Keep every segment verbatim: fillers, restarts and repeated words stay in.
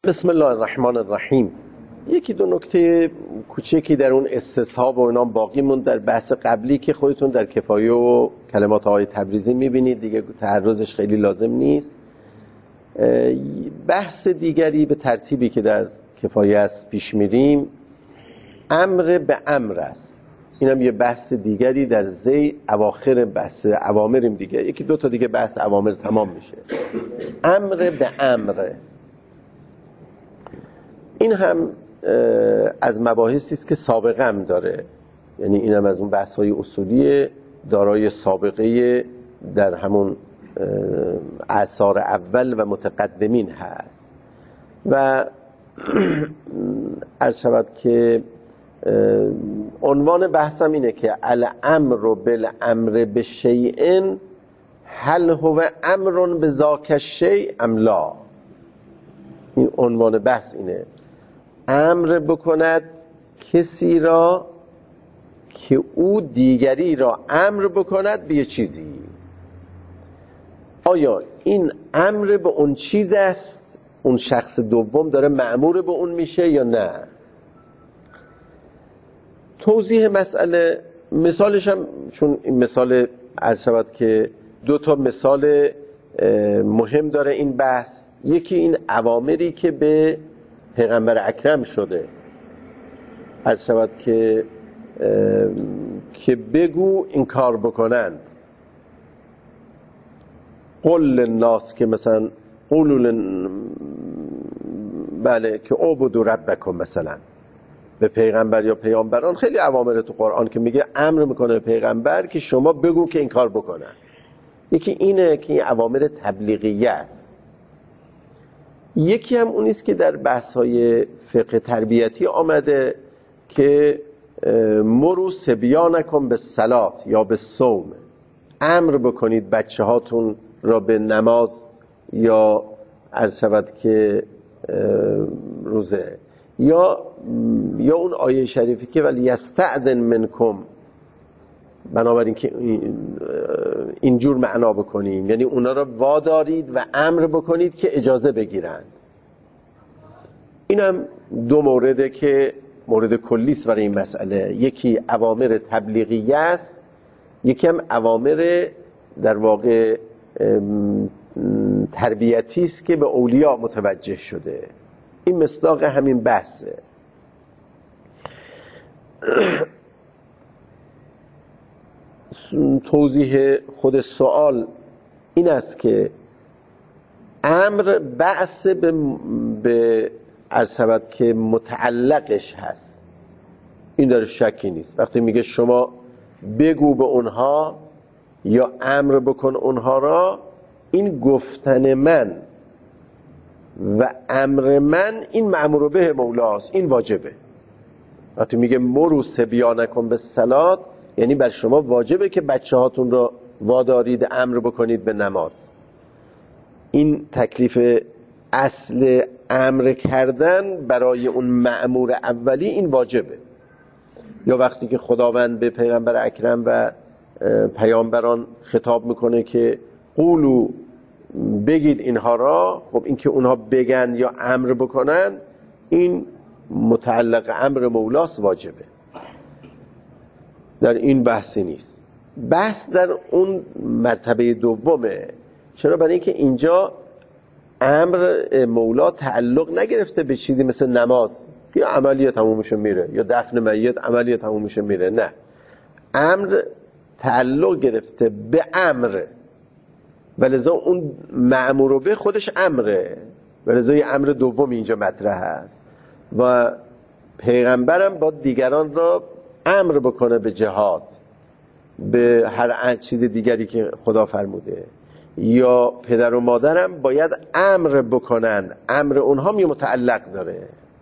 بسم الله الرحمن الرحیم. یکی دو نکته کوچکی در اون استصحاب و اینا باقی موند در بحث قبلی که خودتون در کفایه و کلمات آقای تبریزی میبینید، دیگه تعرضش خیلی لازم نیست. بحث دیگری به ترتیبی که در کفایه است پیش میریم امر به امر است. اینم یه بحث دیگری در زی اواخر بحث اوامریم دیگه، یکی دو تا دیگه بحث اوامر تمام میشه. امر به امر، این هم از مباحثی است که سابقه هم داره، یعنی این هم از اون بحث‌های اصولی دارای سابقه در همون اعصار اول و متقدمین هست. و عرض شود که عنوان بحثم اینه که الامر بالامر بشیء هل هو امر بذاک الشیء ام لا. این عنوان بحث اینه، امر بکند کسی را که او دیگری را امر بکند به یه چیزی، آیا این امر به اون چیز است، اون شخص دوم داره مأمور به اون میشه یا نه؟ توضیح مسئله، مثالش هم چون این مثال عرض شود که دو تا مثال مهم داره این بحث. یکی این اوامری که به پیغمبر اکرم شده، عرض شود که که بگو این کار بکنند، قل للناس، که مثلا قولوا لن... بله که اعبدوا ربکم، مثلا به پیغمبر یا پیامبران خیلی اوامر تو قرآن که میگه امر میکنه پیغمبر که شما بگو که این کار بکنن. یکی اینه که این اوامر تبلیغیه است. یکی هم اونیست که در بحث‌های فقه تربیتی آمده که مرو صبیانکم به صلات یا به صوم، امر بکنید بچه هاتون را به نماز یا عرض شود که روزه، یا یا اون آیه شریفی که ولی یستأذن منکم، بنابراین که اینجور معنا بکنیم، یعنی اونا را وادارید و امر بکنید که اجازه بگیرند. این هم دو مورده که مورد کلیست برای این مسئله، یکی اوامر تبلیغیه است، یکی هم اوامر در واقع تربیتی است که به اولیا متوجه شده. این مصداق همین بحثه. توضیح خود سوال این است که امر بعث به, به عرض شود که متعلقش هست، این در شکی نیست. وقتی میگه شما بگو به اونها یا امر بکن اونها را، این گفتن من و امر من این مأمور به مولاست، این واجبه. وقتی میگه مرو صبیانکم به صلات، یعنی بر شما واجبه که بچه هاتون را وادارید امر بکنید به نماز. این تکلیف اصل امر کردن برای اون مأمور اولی این واجبه. یا وقتی که خداوند به پیغمبر اکرم و پیامبران خطاب میکنه که قولو بگید اینها را، خب این که اونها بگن یا امر بکنن این متعلق امر مولاست، واجبه. در این بحثی نیست. بحث در اون مرتبه دومه. چرا؟ برای اینکه اینجا امر مولا تعلق نگرفته به چیزی مثل نماز یا عملیه تموم میشه میره، یا دفن میت عملیه تموم میشه میره. نه، امر تعلق گرفته به امر، ولذا اون مأمور به خودش امره، ولذا یه امر دوم اینجا مطرح است. و پیغمبرم با دیگران را امر بکنه به جهاد، به هر چیز دیگری که خدا فرموده، یا پدر و مادرم باید امر بکنن، امر اونها یه متعلق داره.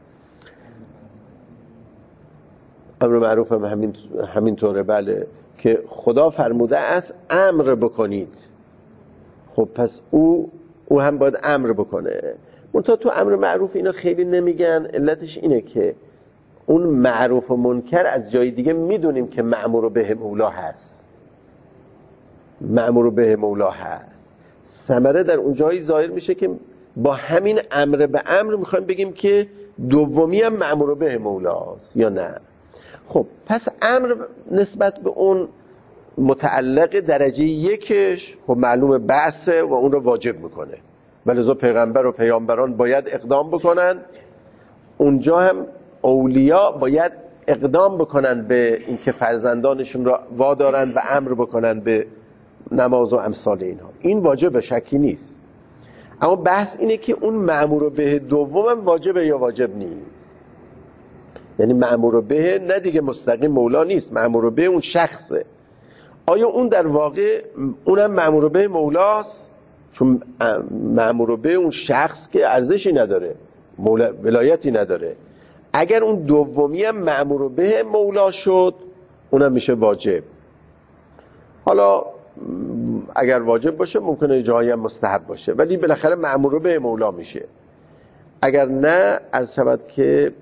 امر معروف هم همین همین طوره، بله، که خدا فرموده است امر بکنید، خب پس او او هم باید امر بکنه. منتها تو امر معروف اینا خیلی نمیگن، علتش اینه که اون معروف و منکر از جای دیگه میدونیم که مأمور به مولا هست، مأمور به مولا هست. ثمره در اون جایی ظاهر میشه که با همین امر به امر میخوایم بگیم که دومی هم مأمور به مولاست یا نه؟ خب پس امر نسبت به اون متعلق درجه یکش خب معلوم بعثه و اون رو واجب میکنه، ولذا پیغمبر و پیامبران باید اقدام بکنن. اونجا هم اولیا باید اقدام بکنن به اینکه فرزندانشون را وادارن و امر بکنن به نماز و امثال اینها. این واجب شکی نیست، اما بحث اینه که اون مأمور به دوم هم واجبه یا واجب نیست. یعنی مأمور به نه دیگه مستقیم مولا نیست، مأمور به اون شخصه. آیا اون در واقع اونم مأمور به مولاست؟ چون مأمور به اون شخص که ارزشی نداره، مولا ولایتی نداره. اگر اون دومی هم مأمور به مولا شد اونم میشه واجب. حالا اگر واجب باشه ممکنه جایی هم مستحب باشه، ولی بالاخره مأمور به مولا میشه. اگر نه عرض شود که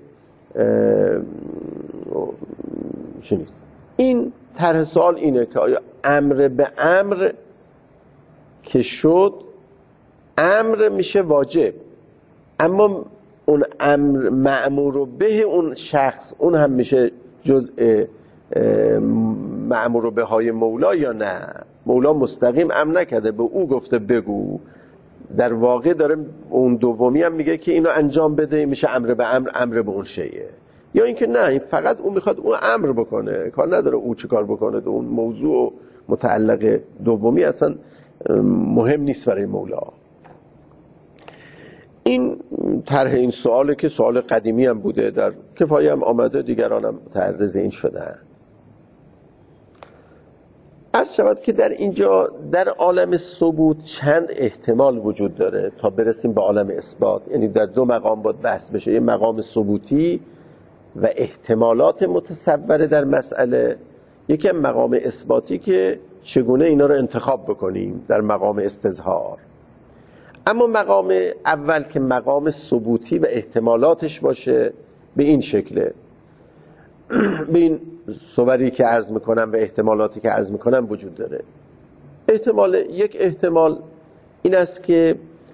چی نیست. این طرح سوال اینه که آیا امر به امر که شد امر میشه واجب، اما اون امر مأمور به اون شخص اون هم میشه جزء مأمور به های مولا یا نه؟ مولا مستقیم امر نکرده، به او گفته بگو، در واقع داره اون دومی هم میگه که اینو انجام بده، میشه امر به امر، امر به اون شیء. یا اینکه نه، این فقط اون میخواد اون امر بکنه، کار نداره او چه کار بکنه، اون موضوع متعلق دومی اصلا مهم نیست برای مولا. این طرح این سواله که سوال قدیمی هم بوده، در کفایه هم آمده، دیگران هم متعرض این شدن. عرض شود که در اینجا در عالم ثبوت چند احتمال وجود داره تا برسیم به عالم اثبات. یعنی در دو مقام باید بحث بشه، یه مقام ثبوتی و احتمالات متصوره در مسئله، یکی مقام اثباتی که چگونه اینا رو انتخاب بکنیم در مقام استظهار. اما مقام اول که مقام ثبوتی و احتمالاتش باشه به این شکله، به این صوری که عرض میکنم و احتمالاتی که عرض میکنم وجود داره. احتمال یک احتمال این است که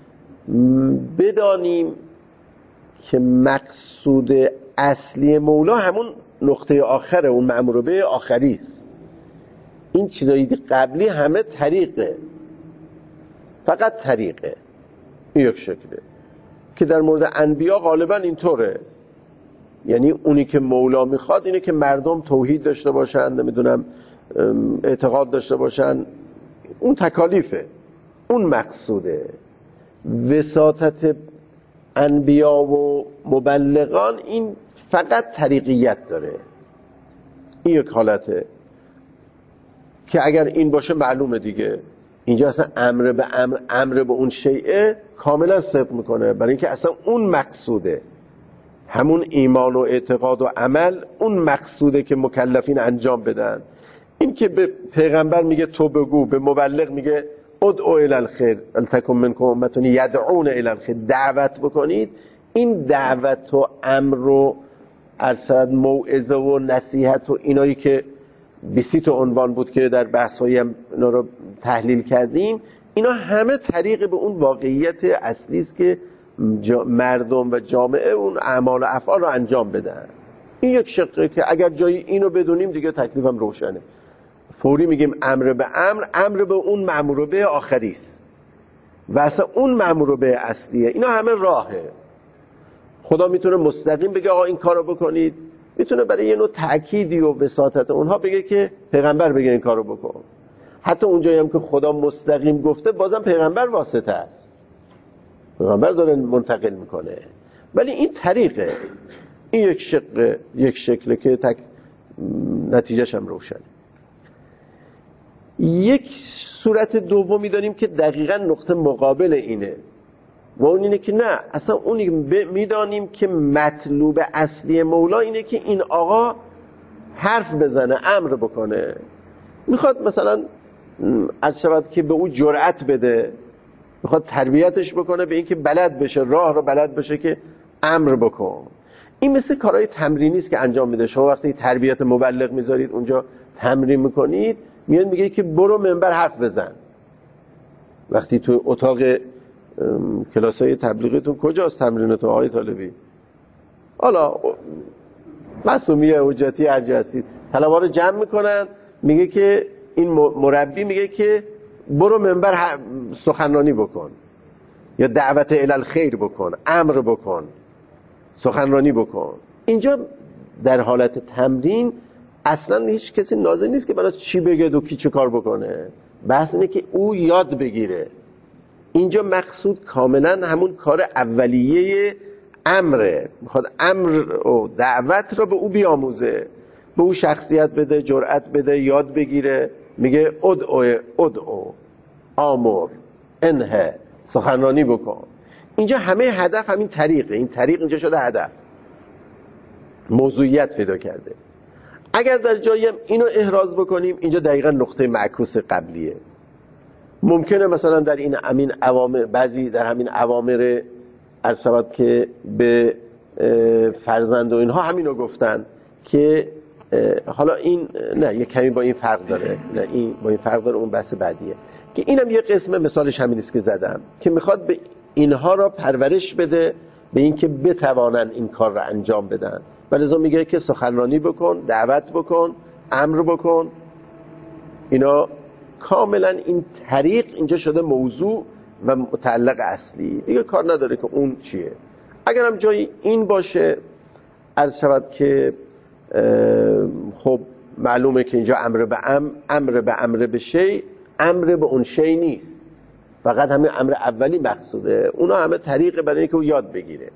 بدانیم که مقصود اصلی مولا همون نقطه آخره، اون مأمور به آخری است. این چیزایی قبلی همه طریقه، فقط طریقه. این یک شکله که در مورد انبیا غالبا اینطوره. یعنی اونی که مولا میخواد اینه که مردم توحید داشته باشن، نمیدونم اعتقاد داشته باشن، اون تکالیفه، اون مقصوده. وساطت انبیا و مبلغان این فقط طریقیت داره. این یک حالته که اگر این باشه معلومه دیگه اینجا اصلا امر به امر، امر به اون شیء کاملا صدق میکنه، برای اینکه اصلا اون مقصوده، همون ایمان و اعتقاد و عمل اون مقصوده که مکلفین انجام بدن. این که به پیغمبر میگه تو بگو، به مبلغ میگه ادعو الی الخیر ولتکن منکم امة یدعون الی الخیر، دعوت بکنید. این دعوت و امر و ارشاد موعظه و نصیحت و اینایی که بیست تا عنوان بود که در بحث‌های هم اینا رو تحلیل کردیم، اینا همه طریق به اون واقعیت اصلی است که مردم و جامعه اون اعمال و افعال رو انجام بدن. این یک شقه که اگر جایی اینو بدونیم دیگه تکلیفم روشنه. فوری میگیم امر به امر، امر به اون مأمور به آخری است و اصلا اون مأمور به اصلیه. اینا همه راهه. خدا میتونه مستقیم بگه آقا این کارو بکنید، میتونه برای یه نوع تأکیدی و وساطت اونها بگه که پیغمبر بگه این کارو بکن. حتی اونجایی هم که خدا مستقیم گفته بازم پیغمبر واسطه است، پیغمبر داره منتقل میکنه. ولی این طریقه، این یک شکل یک شکله که تک نتیجهش هم روشنه. یک صورت دومی داریم که دقیقاً نقطه مقابل اینه و اون اینه که نه، اصلا اونی میدانیم که مطلوب اصلی مولا اینه که این آقا حرف بزنه، امر بکنه. میخواد مثلا عرض شود که به او جرأت بده، میخواد تربیتش بکنه به این که بلد بشه، راه رو بلد بشه که امر بکن. این مثل کارهای تمرینی است که انجام میده. شما وقتی تربیت مبلغ میذارید اونجا تمرین میکنید، میاد میگه که برو منبر حرف بزن. وقتی تو اتاق کلاسای تبلیغتون کجاست تمرینتون آقای طالبی؟ حالا معصومیه حجتی هرجی هستید طلبا رو جمع میکنن، میگه که این مربی میگه که برو منبر سخنرانی بکن یا دعوت الی الخیر بکن، امر بکن، سخنرانی بکن. اینجا در حالت تمرین اصلا هیچ کسی ناظر نیست که برای چی بگه و کی چه کار بکنه، بحث اینه که او یاد بگیره. اینجا مقصود کاملا همون کار اولیه امره، میخواد امر و دعوت را به او بیاموزه، به او شخصیت بده، جرأت بده، یاد بگیره. میگه ادعو ادعو آمر انهه، سخنرانی بکن. اینجا همه هدف همین طریقه، این طریق اینجا شده هدف، موضوعیت پیدا کرده. اگر در جایی اینو احراز بکنیم اینجا دقیقا نقطه معکوس قبلیه. ممکنه مثلا در این همین اوامر، بعضی در همین اوامر ارشد که به فرزند و اینها همینو گفتن که حالا این نه یک کمی با این فرق داره، نه این با این فرق داره، اون بحث بعدیه که اینم یه قسم مثالش همین است که زدم که میخواد به اینها را پرورش بده به اینکه بتوانن این کار را انجام بدن. ولذا میگه که سخنرانی بکن، دعوت بکن، امر بکن. اینا کاملا این طریق اینجا شده موضوع و متعلق اصلی، دیگه کار نداره که اون چیه. اگرم جایی این باشه عرض شود که خب معلومه که اینجا امر به امر، امر به امر به شی، امر به اون شی نیست، فقط همه امر اولی مقصوده. اونا همه طریقه برای اینکه او یاد بگیره.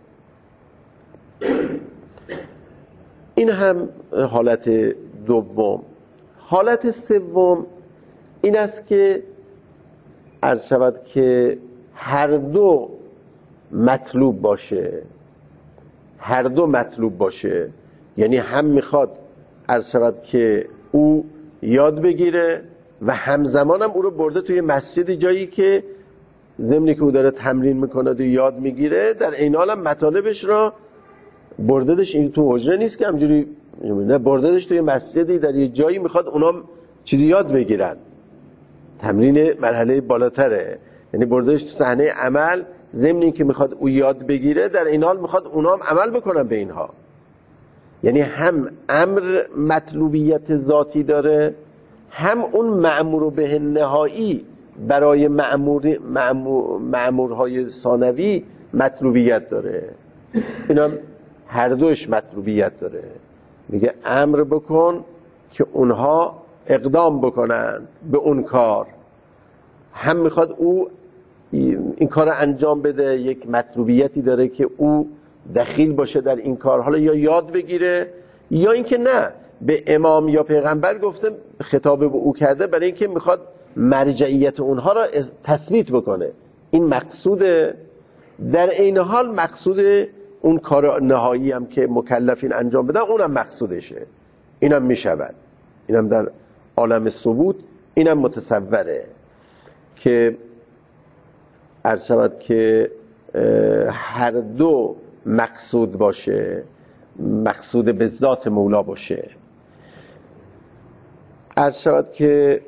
این هم حالت دوم. حالت سوم این است که عرض شود که هر دو مطلوب باشه، هر دو مطلوب باشه. یعنی هم میخواد عرض شود که او یاد بگیره و همزمان هم او رو برده توی مسجد، جایی که ضمنی که او داره تمرین میکنه و یاد میگیره، در این حال هم مطالبش را بردهش این تو حجره نیست که همجوری، نه، بردهش توی مسجدی در یه جایی میخواد اونا چیزی یاد بگیرن. تمرین مرحله بالاتره، یعنی بردهش تو صحنه عمل، ضمنی که میخواد او یاد بگیره در این حال میخواد اونا هم عمل بکنن به اینها. یعنی هم امر مطلوبیت ذاتی داره، هم اون مأمور به نهایی برای مأمور مأمور مأمورهای ثانوی مطلوبیت داره. اینم هر دوش مطلوبیت داره. میگه امر بکن که اونها اقدام بکنن به اون کار، هم میخواد او این کار رو انجام بده، یک مطلوبیتی داره که او دخیل باشه در این کار، حالا یا یاد بگیره یا اینکه نه، به امام یا پیغمبر گفته، خطاب به او کرده برای اینکه میخواد مرجعیت اونها را تثبیت بکنه. این مقصوده. در این حال مقصود اون کار نهایی هم که مکلفین انجام بدن اونم مقصودشه. اینم میشود، اینم در عالم ثبوت اینم متصوره که عرض شود که هر دو مقصود باشه، مقصود به ذات مولا باشه. عرض شود که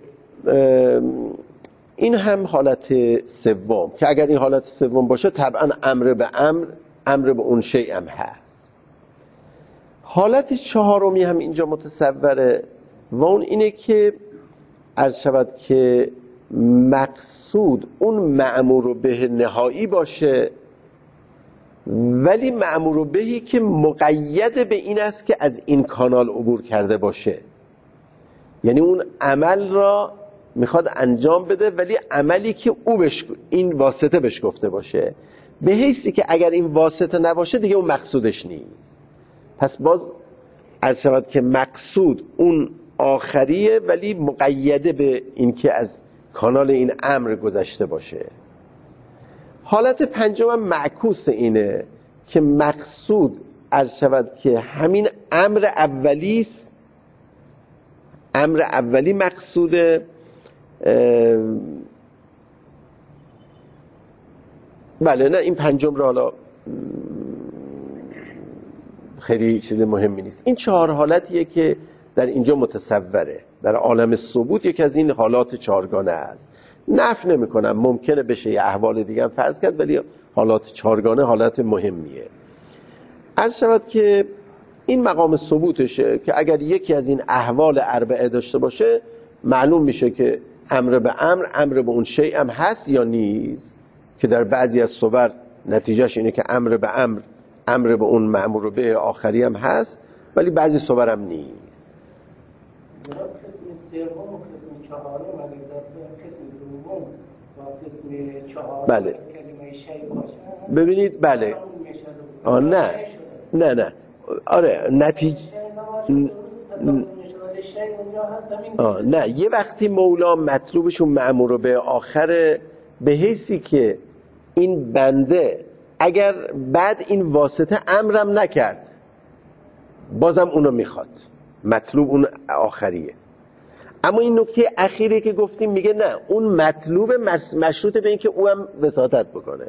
این هم حالت سوم که اگر این حالت سوم باشه طبعا امر به امر، امر به اون شیء هم هست. حالت چهارمی هم اینجا متصوره و اون اینه که عرض شود که مقصود اون مأمور به نهایی باشه، ولی مأمور بهی که مقید به این است که از این کانال عبور کرده باشه. یعنی اون عمل را میخواد انجام بده ولی عملی که او بش... این واسطه بهش گفته باشه، به حیثی که اگر این واسطه نباشه دیگه اون مقصودش نیست. پس باز عرض شود که مقصود اون آخریه ولی مقیده به این که از کانال این امر گذشته باشه. حالت پنجم هم معکوس اینه که مقصود عرض شود که همین امر اولیست، امر اولی مقصوده. بله، نه این پنجم را حالا خیلی چیز مهمی نیست. این چهار حالتیه که در اینجا متصوره، در عالم ثبوت یکی از این حالات چهارگانه است. نفی نمی‌کنم، ممکنه بشه یه احوال دیگه هم فرض کرد، ولی حالات چهارگانه حالت مهمیه. عرض شود که این مقام ثبوتشه که اگر یکی از این احوال اربعه داشته باشه معلوم میشه که امر به امر، امر به اون شیء هم هست یا نیست، که در بعضی از صور نتیجهش اینه که امر به امر، امر به اون مأمور به آخری هم هست، ولی بعضی صور هم نیست. قسم سوم و قسم چهارم اگر در قسم دوم و قسم چهارم بله. کلمه شیء باشه ببینید بله آه نه نه نه آره نتیجه آه نه یه وقتی مولا مطلوبشون مأمور به آخره به حیثی که این بنده اگر بعد این واسطه امرم نکرد بازم اونو میخواد، مطلوب اون آخریه. اما این نکته اخیری که گفتیم میگه نه، اون مطلوب مشروط به این که او هم وساطت بکنه.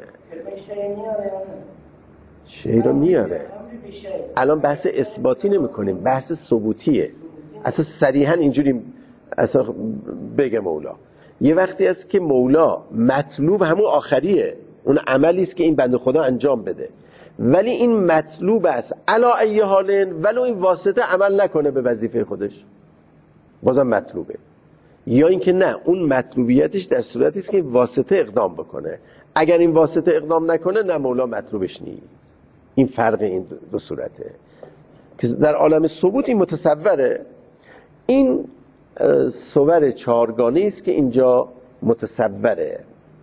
شی رو میاره. الان بحث اثباتی نمی کنیم، بحث ثبوتیه. اصلا صریحا اینجوری اصلا بگه مولا یه وقتی است که مولا مطلوب همون آخریه، اون عملی است که این بنده خدا انجام بده، ولی این مطلوب است علا ای حالن ولو این واسطه عمل نکنه به وظیفه خودش بازم مطلوبه، یا اینکه نه اون مطلوبیتش در صورتی است که واسطه اقدام بکنه، اگر این واسطه اقدام نکنه نه مولا مطلوبش نیست. این فرق این دو صورته که در عالم ثبوت این متصوره. این صور چهارگانه است که اینجا متصوره.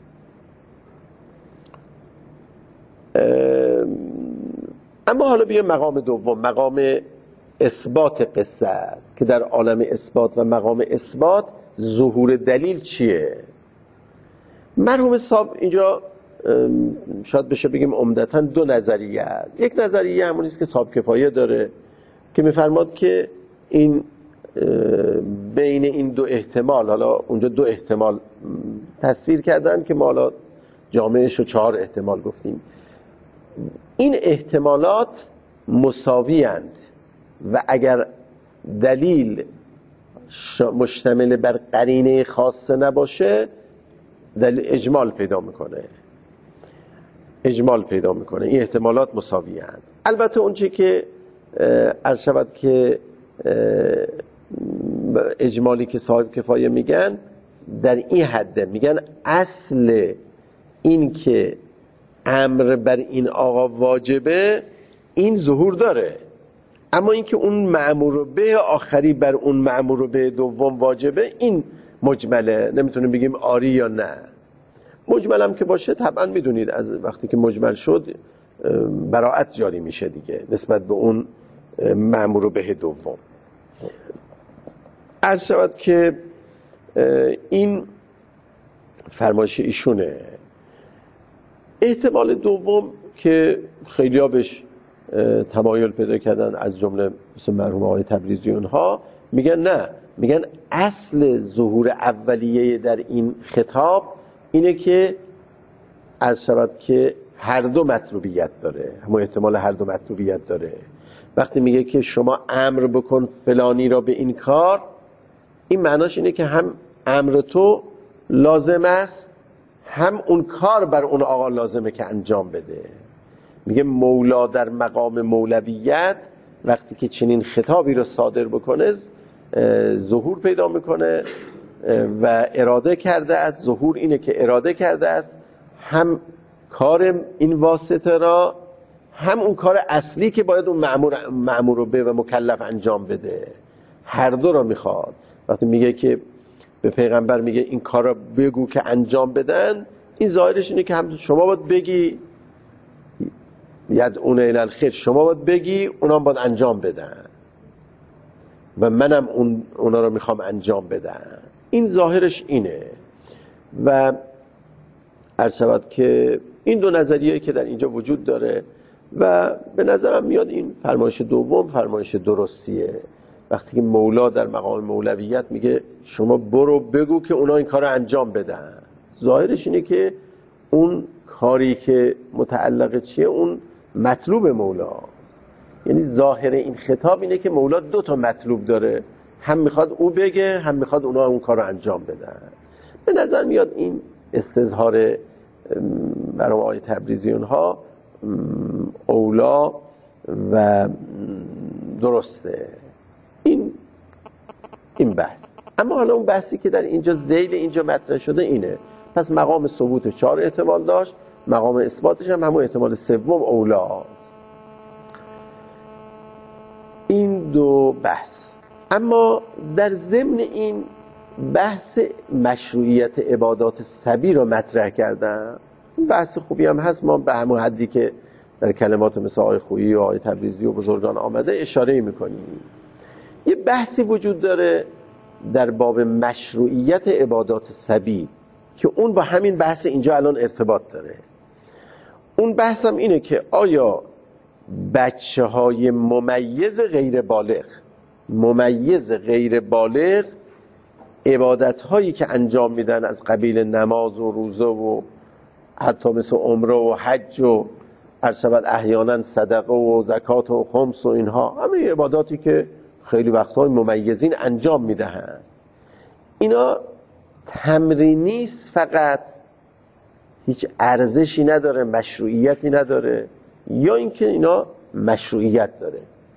اما حالا بیا مقام دوم، مقام اثبات قصه است که در عالم اثبات و مقام اثبات ظهور دلیل چیه؟ مرحوم صاحب اینجا شاید بشه بگیم عمدتاً دو نظریه است. یک نظریه همون است که صاحب کفایه داره که میفرماد که این بین این دو احتمال، حالا اونجا دو احتمال تصویر کردن که ما حالا جامعش رو چهار احتمال گفتیم، این احتمالات مساوی اند و اگر دلیل مشتمل بر قرینه خاصه نباشه دلیل اجمال پیدا میکنه اجمال پیدا میکنه این احتمالات مساوی اند. البته اون چی که عرض شود که اجمالی که صاحب کفایه میگن در این حده، میگن اصل این که امر بر این آقا واجبه این ظهور داره، اما این که اون مأمور به آخری بر اون مأمور به دوم واجبه این مجمله، نمیتونیم بگیم آری یا نه. مجمل هم که باشه طبعا میدونید از وقتی که مجمل شد براءت جاری میشه دیگه نسبت به اون مأمور به دوم. عرض شود که این فرمایش ایشونه. احتمال دوم که خیلی ها بهش تمایل پیدا کردن از جمله مثل مرحوم آقای تبریزی اونها میگن نه، میگن اصل ظهور اولیه در این خطاب اینه که عرض شود که هر دو مطلوبیت داره، همون احتمال هر دو مطلوبیت داره. وقتی میگه که شما امر بکن فلانی را به این کار، این معناش اینه که هم امر تو لازم است هم اون کار بر اون آقا لازمه که انجام بده. میگه مولا در مقام مولویت وقتی که چنین خطابی رو صادر بکنه ظهور پیدا میکنه و اراده کرده است. ظهور اینه که اراده کرده است هم کار این واسطه را هم اون کار اصلی که باید اون مأمور مأمور به و مکلف انجام بده، هر دو را میخواد. وقتی میگه که به پیغمبر میگه این کار را بگو که انجام بدن، این ظاهرش اینه که هم شما باید بگی یدعون الی الخیر، شما باید بگی اونا باید انجام بدن و منم اون اونا رو میخوام انجام بدن. این ظاهرش اینه. و عرض شود که این دو نظریه که در اینجا وجود داره و به نظرم میاد این فرمایش دوم فرمایش درستیه. وقتی که مولا در مقام مولویت میگه شما برو بگو که اونا این کار رو انجام بدن، ظاهرش اینه که اون کاری که متعلق چیه اون مطلوب مولاست. یعنی ظاهر این خطاب اینه که مولا دو تا مطلوب داره، هم میخواد او بگه هم میخواد اونا اون کار رو انجام بدن. به نظر میاد این استظهار برای آقای تبریزیون ها اولا و درسته این این بحث. اما حالا اون بحثی که در اینجا ذیل اینجا مطرح شده اینه، پس مقام ثبوت چهار احتمال داشت، مقام اثباتش هم همون احتمال سوم اولاست. این دو بحث. اما در ضمن این بحث مشروعیت عبادات سبی رو مطرح کردن، بحث خوبی هم هست، ما به همون حدی که در کلمات مثل آقای خویی و آقای تبریزی و بزرگان آمده اشاره میکنیم. یه بحثی وجود داره در باب مشروعیت عبادات سبی که اون با همین بحث اینجا الان ارتباط داره. اون بحث هم اینه که آیا بچه های ممیز غیر بالغ ممیز غیر بالغ عبادت هایی که انجام میدن از قبیل نماز و روزه و حتی مثل عمره و حج و ارشبت احیانا صدقه و زکات و خمس و اینها، همه عباداتی که خیلی وقتهای ممیزین انجام میدهن، اینا تمرینی است، فقط هیچ ارزشی نداره، مشروعیتی نداره، یا اینکه اینا مشروعیت داره؟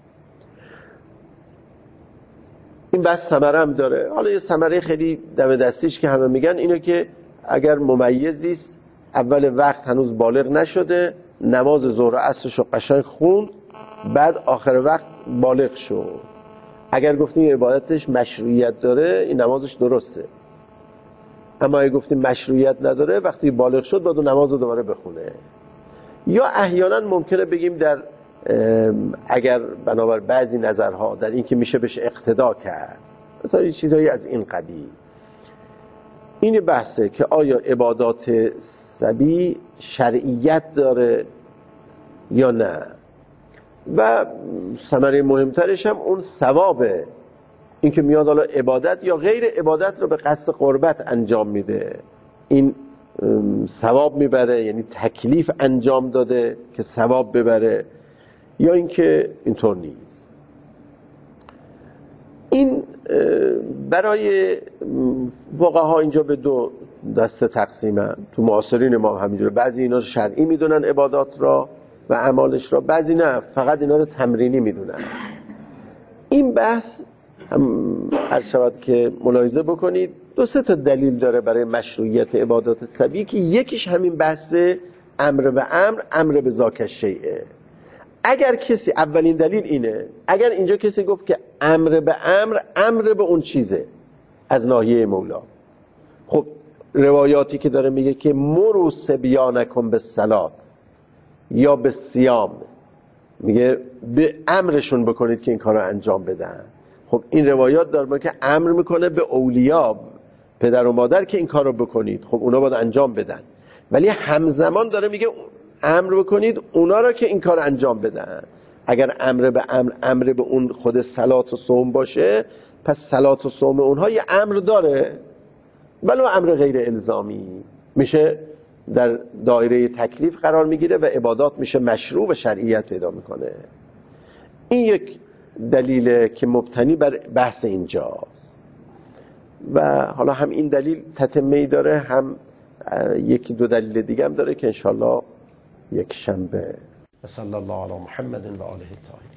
این بس ثمره هم داره. حالا یه ثمره خیلی دم دستیش که همه میگن اینه که اگر ممیزی است، اول وقت هنوز بالغ نشده، نماز ظهر و عصرش رو قشنگ خوند، بعد آخر وقت بالغ شد، اگر گفتیم عبادتش مشروعیت داره، این نمازش درسته. اما اگه گفتیم مشروعیت نداره، وقتی بالغ شد باید نماز رو دوباره بخونه. یا احیانا ممکنه بگیم در اگر بنابر بعضی نظرها در این که میشه بهش اقتدا کرد، مثلا چیزایی از این قبیل. این بحثه که آیا عبادات سبی شرعیت داره یا نه، و ثمره مهمترش هم اون ثوابه، این که میاد حالا عبادت یا غیر عبادت رو به قصد قربت انجام میده، این ثواب میبره، یعنی تکلیف انجام داده که ثواب ببره، یا اینکه اینطور نیست. این برای فقها اینجا به دو دسته تقسیمن. تو معاصرین ما همینجوره، بعضی اینا رو شرعی میدونن عبادات را و اعمالش را، بعضی نه، فقط اینا رو تمرینی میدونن. این بحث هم هر شود که ملاحظه بکنید دو سه تا دلیل داره برای مشروعیت عبادات سبی، که یکیش همین بحث امر به امر امر به ذاک شیء. اگر کسی، اولین دلیل اینه، اگر اینجا کسی گفت که امر به امر امر به اون چیزه از ناحیه مولا، خب روایاتی که داره میگه که مروا صبیانکم بالصلاة یا به صیام، میگه به امرشون بکنید که این کار رو انجام بدن. خب این روایات داره که امر میکنه به اولیا، پدر و مادر، که این کار رو بکنید، خب اونا باید انجام بدن، ولی همزمان داره میگه امر بکنید اونا را که این کار انجام بدن. اگر امر به امر امر به اون خود صلات و صوم باشه، پس صلات و صوم اونها یه امر داره، ولو امر غیر الزامی، میشه در دایره تکلیف قرار میگیره و عبادات میشه مشروع و شرعیت پیدا میکنه. این یک دلیله که مبتنی بر بحث اینجاست. و حالا هم این دلیل تتمه‌ای داره، هم یکی دو دلیل دیگه هم داره که انشالله یک شنبه. صلی الله علی محمد و آله الطاهرین.